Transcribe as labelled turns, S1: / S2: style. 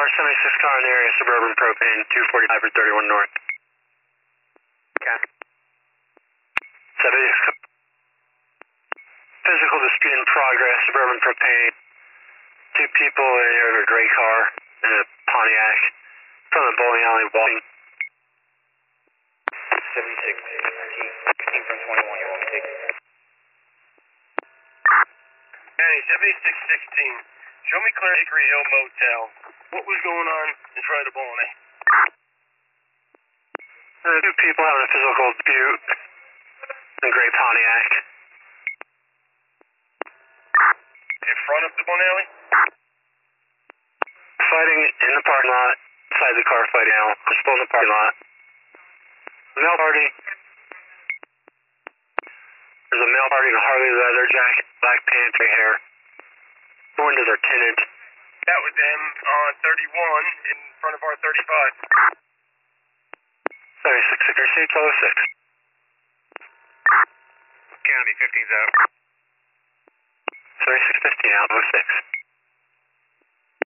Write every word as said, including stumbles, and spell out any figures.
S1: car, seventy-six car in the area, Suburban Propane, two forty-five or thirty-one North.
S2: Okay.
S1: seventy-six. Physical dispute in progress, Suburban Propane. Two people in here of a gray car and a Pontiac from the bowling alley walking.
S2: seventy-six, fifteen from twenty-one, you want me to take?
S3: Danny, seventy-six sixteen. Show me clear Hickory Hill Motel. What was going on in front of the bowling alley?
S1: Uh, two people having a physical dispute in a gray Pontiac.
S3: In front of the bowling alley?
S1: Fighting in the parking lot, inside the car fighting now. I'm still in the parking lot. Male party. There's a male party in a Harley leather jacket, black pants, gray hair. The windows are tinted.
S3: That was them on thirty-one in front of our thirty-five.
S1: seventy-six, Hickory Seats, oh six.
S3: County, fifteen's out.
S1: seventy-six fifteen out, oh six.